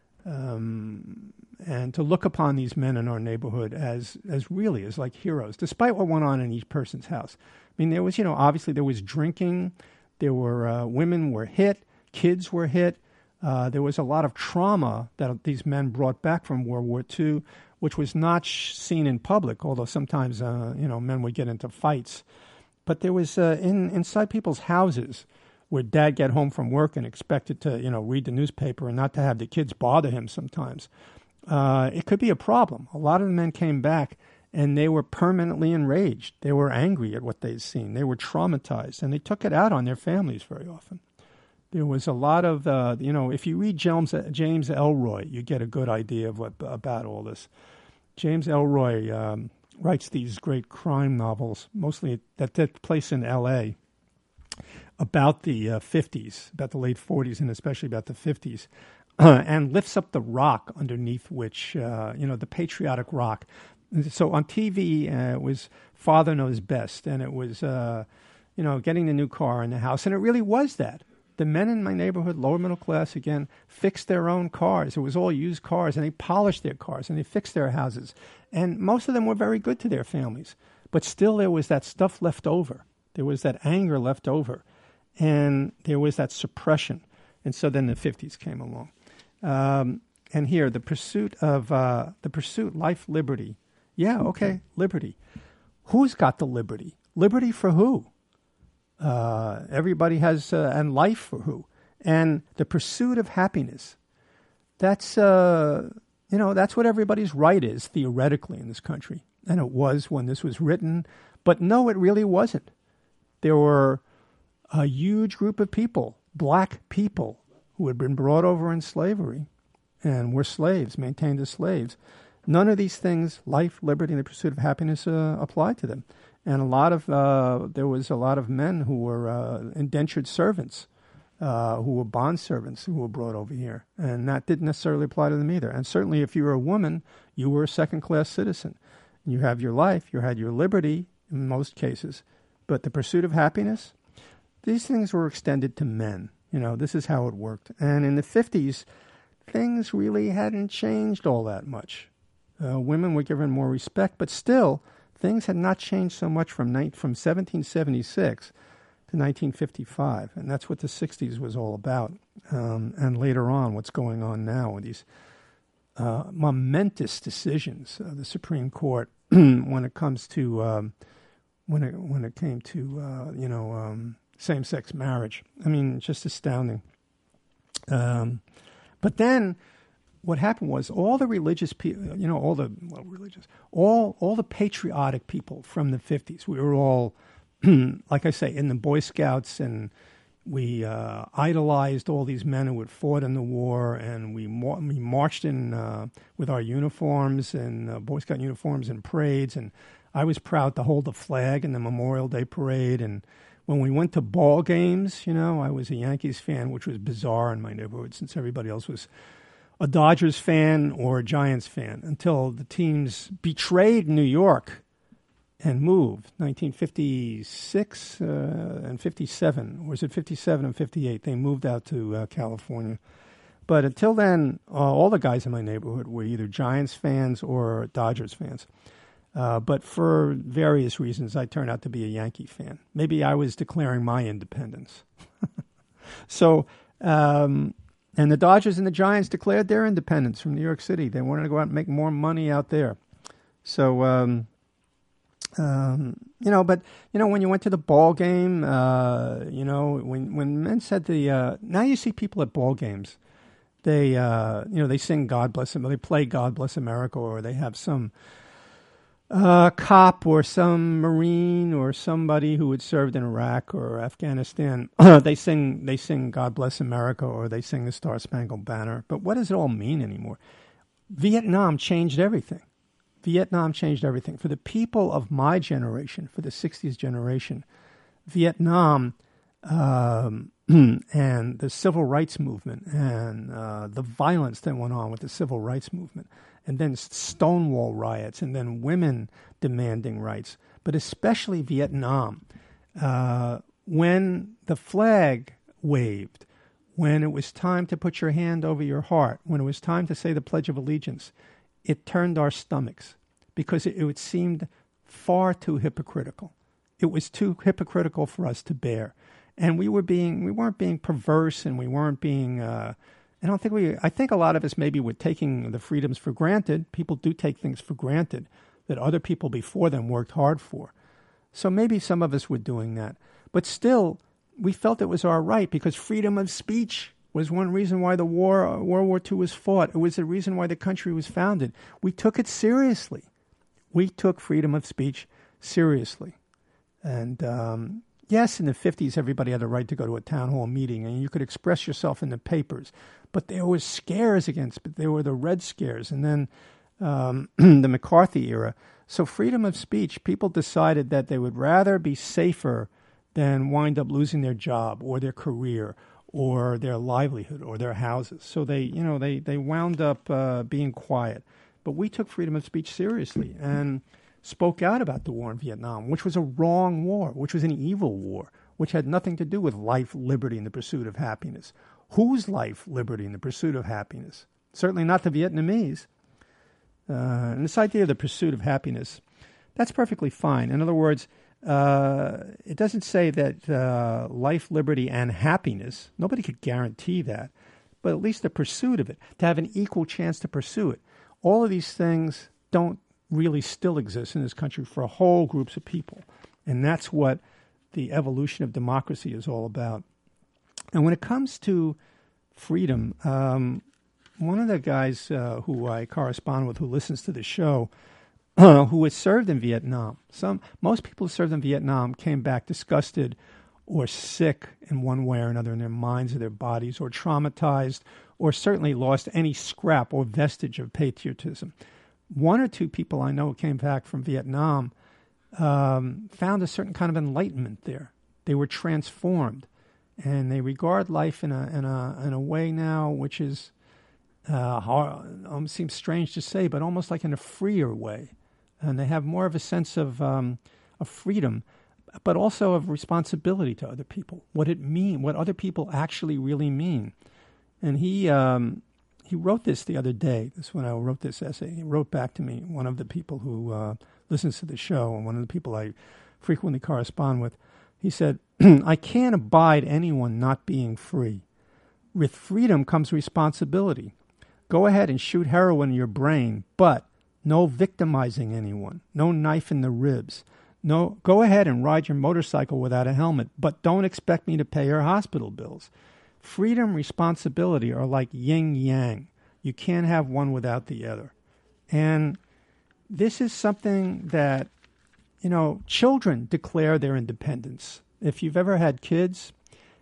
um, and to look upon these men in our neighborhood as as really as like heroes, despite what went on in each person's house. I mean, there was, you know, obviously there was drinking, There were uh, women were hit, kids were hit. Uh, there was a lot of trauma that these men brought back from World War Two, which was not sh- seen in public, although sometimes, uh, you know, men would get into fights. But there was uh, in inside people's houses where dad get home from work and expected to, you know, read the newspaper and not to have the kids bother him sometimes. Uh, it could be a problem. A lot of the men came back and they were permanently enraged. They were angry at what they'd seen. They were traumatized, and they took it out on their families very often. There was a lot of, uh, you know, if you read James, James Ellroy, you get a good idea of what about all this. James Ellroy um, writes these great crime novels, mostly that take place in L A, about the uh, fifties, about the late forties, and especially about the fifties, uh, and lifts up the rock underneath which, uh, you know, the patriotic rock. So on T V, uh, it was Father Knows Best, and it was, uh, you know, getting the new car in the house, and it really was that. The men in my neighborhood, lower middle class, again, fixed their own cars. It was all used cars, and they polished their cars, and they fixed their houses. And most of them were very good to their families. But still there was that stuff left over. There was that anger left over. And there was that suppression. And so then the fifties came along. Um, and here, the pursuit of, uh, the pursuit, life, liberty. Yeah, okay, liberty. Who's got the liberty? Liberty for who? Uh, everybody has, uh, and life for who? And the pursuit of happiness. That's, uh, you know, that's what everybody's right is, theoretically, in this country. And it was when this was written. But no, it really wasn't. There were a huge group of people, black people, who had been brought over in slavery and were slaves, maintained as slaves. None of these things, life, liberty, and the pursuit of happiness, uh, applied to them. And a lot of, uh, there was a lot of men who were uh, indentured servants, uh, who were bond servants who were brought over here. And that didn't necessarily apply to them either. And certainly if you were a woman, you were a second-class citizen. You have your life, you had your liberty in most cases. But the pursuit of happiness, these things were extended to men. You know, this is how it worked. And in the fifties, things really hadn't changed all that much. Uh, women were given more respect, but still, things had not changed so much from ni- from seventeen seventy-six to nineteen fifty-five, and that's what the sixties was all about. Um, and later on, what's going on now with these uh, momentous decisions of the Supreme Court when it comes to um, when it when it came to uh, you know um, same-sex marriage. I mean, just astounding. Um, but then. What happened was all the religious people, you know, all the, well, religious, all all the patriotic people from the fifties, we were all, like I say, in the Boy Scouts, and we uh, idolized all these men who had fought in the war, and we, mar- we marched in uh, with our uniforms and uh, Boy Scout uniforms and parades, and I was proud to hold the flag in the Memorial Day parade, and when we went to ball games, you know, I was a Yankees fan, which was bizarre in my neighborhood since everybody else was a Dodgers fan or a Giants fan, until the teams betrayed New York and moved. nineteen fifty-six uh, and fifty-seven, or was it fifty-seven and fifty-eight? They moved out to uh, California. But until then, uh, all the guys in my neighborhood were either Giants fans or Dodgers fans. Uh, but for various reasons, I turned out to be a Yankee fan. Maybe I was declaring my independence. so... Um, And the Dodgers and the Giants declared their independence from New York City. They wanted to go out and make more money out there. So, um, um, you know, but, you know, when you went to the ball game, uh, you know, when when men said the, uh, now you see people at ball games, they, uh, you know, they sing God Bless America, they play God Bless America, or they have some uh, cop or some Marine or somebody who had served in Iraq or Afghanistan. they sing they sing God Bless America, or they sing the Star Spangled Banner. But what does it all mean anymore? Vietnam changed everything. Vietnam changed everything. For the people of my generation, for the sixties generation, Vietnam um, and the civil rights movement and uh, the violence that went on with the civil rights movement, and then Stonewall riots, and then women demanding rights, but especially Vietnam. Uh, when the flag waved, when it was time to put your hand over your heart, when it was time to say the Pledge of Allegiance, it turned our stomachs because it, it seemed far too hypocritical. It was too hypocritical for us to bear. And we were being, we weren't being perverse, and we weren't being, uh, I don't think we, I think a lot of us maybe were taking the freedoms for granted. People do take things for granted that other people before them worked hard for. So maybe some of us were doing that. But still, we felt it was our right, because freedom of speech was one reason why the war, World War Two was fought. It was the reason why the country was founded. We took it seriously. We took freedom of speech seriously. And um, yes, in the fifties, everybody had a right to go to a town hall meeting, and you could express yourself in the papers. But there was scares against, but there were the Red Scares, and then um, the McCarthy era. So freedom of speech, people decided that they would rather be safer than wind up losing their job or their career or their livelihood or their houses. So they, you know, they, they wound up uh, being quiet. But we took freedom of speech seriously and spoke out about the war in Vietnam, which was a wrong war, which was an evil war, which had nothing to do with life, liberty, and the pursuit of happiness. Whose life, liberty, and the pursuit of happiness? Certainly not the Vietnamese. Uh, and this idea of the pursuit of happiness, that's perfectly fine. In other words, uh, it doesn't say that uh, life, liberty, and happiness, nobody could guarantee that, but at least the pursuit of it, to have an equal chance to pursue it. All of these things don't really still exist in this country for whole groups of people. And that's what the evolution of democracy is all about. And when it comes to freedom, um, one of the guys uh, who I correspond with, who listens to the show, uh, who had served in Vietnam, some most people who served in Vietnam came back disgusted or sick in one way or another in their minds or their bodies, or traumatized, or certainly lost any scrap or vestige of patriotism. One or two people I know who came back from Vietnam um, found a certain kind of enlightenment there. They were transformed, and they regard life in a in a in a way now which is uh, hard, um, seems strange to say, but almost like in a freer way. And they have more of a sense of um, of freedom, but also of responsibility to other people. What it mean, what other people actually really mean. And he um, he wrote this the other day. This is when I wrote this essay. He wrote back to me, one of the people who uh, listens to the show, and one of the people I frequently correspond with. He said, I can't abide anyone not being free. With freedom comes responsibility. Go ahead and shoot heroin in your brain, but no victimizing anyone, no knife in the ribs. No, go ahead and ride your motorcycle without a helmet, but don't expect me to pay your hospital bills. Freedom, responsibility are like yin-yang. You can't have one without the other. And this is something that, you know, children declare their independence. If you've ever had kids,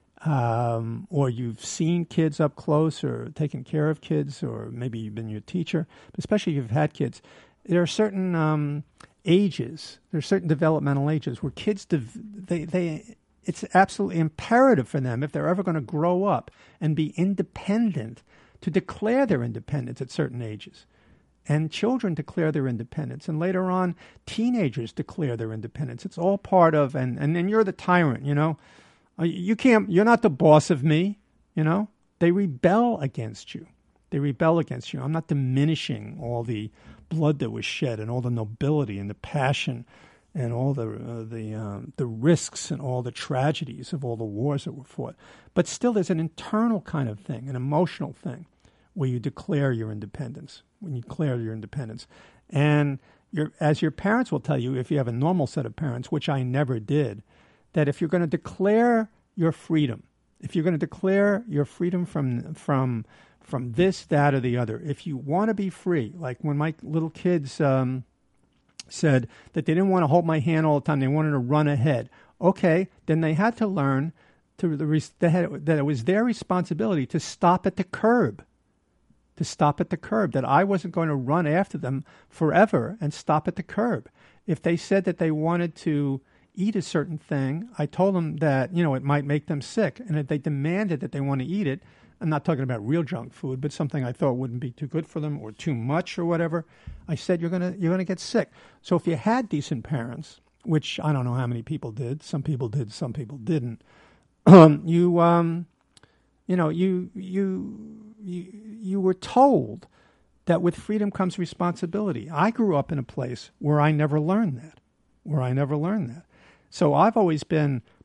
um, or you've seen kids up close or taken care of kids, or maybe you've been your teacher, but especially if you've had kids, there are certain um, ages, there are certain developmental ages where kids, dev- they, they, it's absolutely imperative for them, if they're ever going to grow up and be independent, to declare their independence at certain ages. And children declare their independence. And later on, teenagers declare their independence. It's all part of, and, and then you're the tyrant, you know. You can't, you're not the boss of me, you know. They rebel against you. They rebel against you. I'm not diminishing all the blood that was shed and all the nobility and the passion and all the uh, the um, the risks and all the tragedies of all the wars that were fought. But still, there's an internal kind of thing, an emotional thing, where you declare your independence, when you declare your independence. And your, as your parents will tell you, if you have a normal set of parents, which I never did, that if you're going to declare your freedom, if you're going to declare your freedom from from from this, that, or the other, if you want to be free, like when my little kids um, said that they didn't want to hold my hand all the time, they wanted to run ahead. Okay, then they had to learn to the they had, that it was their responsibility to stop at the curb. to stop at the curb, that I wasn't going to run after them forever and stop at the curb. If they said that they wanted to eat a certain thing, I told them that, you know, it might make them sick. And if they demanded that they want to eat it, I'm not talking about real junk food, but something I thought wouldn't be too good for them or too much or whatever, I said, you're going to you're going to get sick. So if you had decent parents, which I don't know how many people did, some people did, some people didn't, um, you, um, you know, you, you, you, you were told that with freedom comes responsibility. I grew up in a place where I never learned that, where I never learned that. So I've always been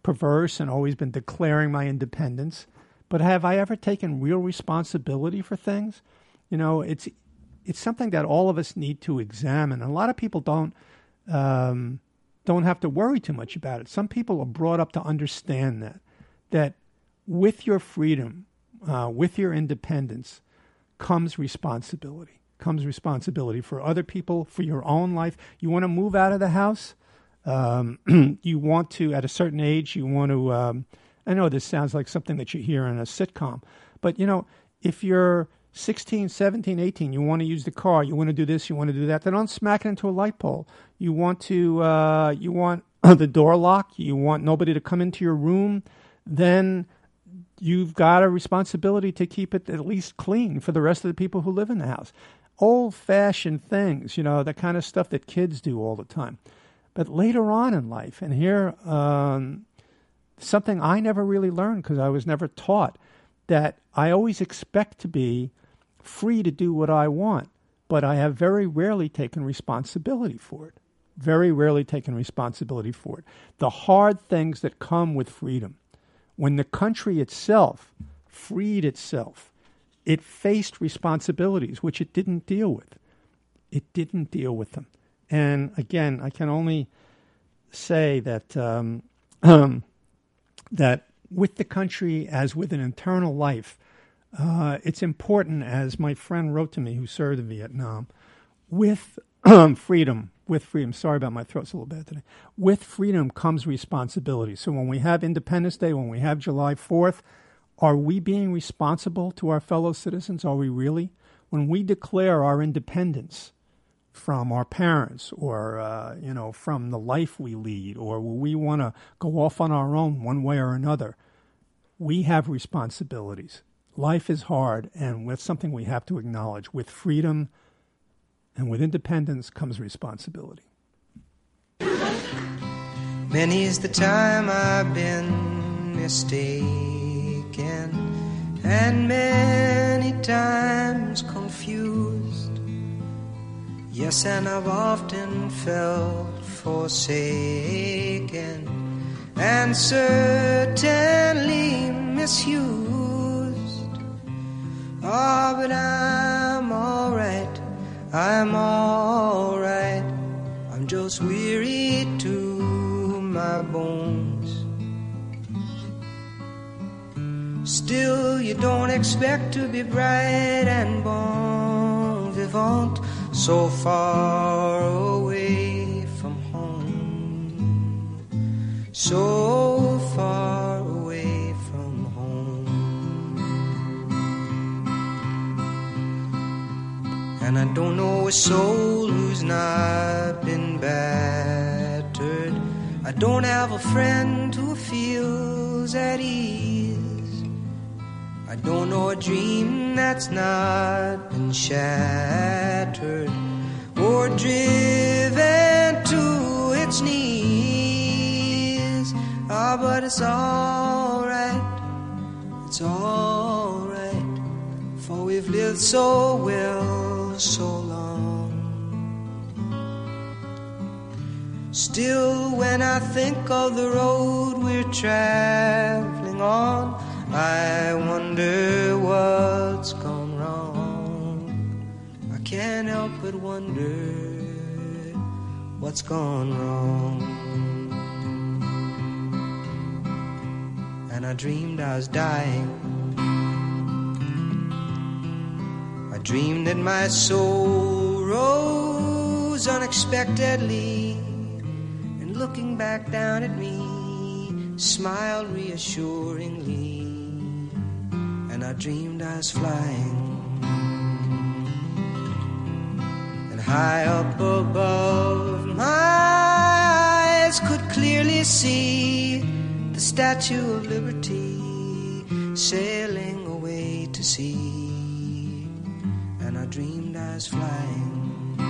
perverse and always been declaring my independence. But have I ever taken real responsibility for things? You know, it's it's something that all of us need to examine. A lot of people don't um, don't have to worry too much about it. Some people are brought up to understand that, that with your freedom, uh, with your independence, comes responsibility. Comes responsibility for other people, for your own life. You want to move out of the house? Um, you want to, at a certain age, you want to, um, I know this sounds like something that you hear in a sitcom, but, you know, if you're sixteen, seventeen, eighteen, you want to use the car, you want to do this, you want to do that, then don't smack it into a light pole. You want to, uh, you want the door locked, you want nobody to come into your room, then you've got a responsibility to keep it at least clean for the rest of the people who live in the house. Old-fashioned things, you know, that kind of stuff that kids do all the time. But later on in life, and here, um, something I never really learned because I was never taught, that I always expect to be free to do what I want, but I have very rarely taken responsibility for it. Very rarely taken responsibility for it. The hard things that come with freedom. When the country itself freed itself, it faced responsibilities which it didn't deal with. It didn't deal with them. And again, I can only say that um, um, that with the country as with an internal life, uh, it's important, as my friend wrote to me who served in Vietnam, with um, freedom, with freedom, sorry about my throat, it's a little bad today, with freedom comes responsibility. So when we have Independence Day, when we have July fourth, are we being responsible to our fellow citizens? Are we really? When we declare our independence from our parents or, uh, you know, from the life we lead, or we want to go off on our own one way or another, we have responsibilities. Life is hard, and that's something we have to acknowledge. With freedom and with independence comes responsibility. Many's the time I've been mistaken, and many times confused. Yes, and I've often felt forsaken and certainly misused. Oh, but I'm all right, I'm all right. I'm just weary to my bones. Still, you don't expect to be bright and bon vivant so far away from home, so far away from home. And I don't know a soul who's not been battered. I don't have a friend who feels at ease. I don't know a dream that's not been shattered or driven to its knees. Ah, oh, but it's all right, it's all right, for we've lived so well so long. Still, when I think of the road we're traveling on, I wonder what's gone wrong. I can't help but wonder what's gone wrong. And I dreamed I was dying. I dreamed that my soul rose unexpectedly, and looking back down at me, smiled reassuringly. And I dreamed I was flying, and high up above my eyes could clearly see the Statue of Liberty sailing away to sea. And I dreamed I was flying.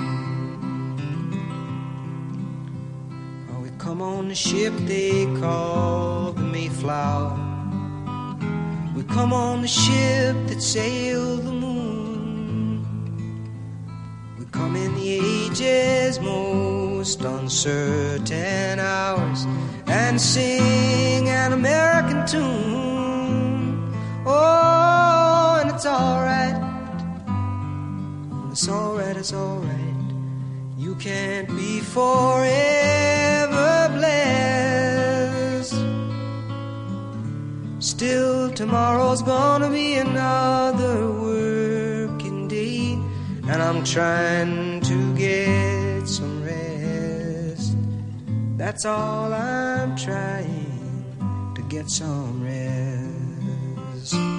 Oh, we come on the ship they call the Mayflower. We come on the ship that sailed the moon. We come in the age's most most uncertain hours and sing an American tune. Oh, and it's alright. It's alright, it's alright. You can't be forever blessed. Still, tomorrow's gonna be another working day, and I'm trying to get some rest. That's all I'm trying, to get some rest.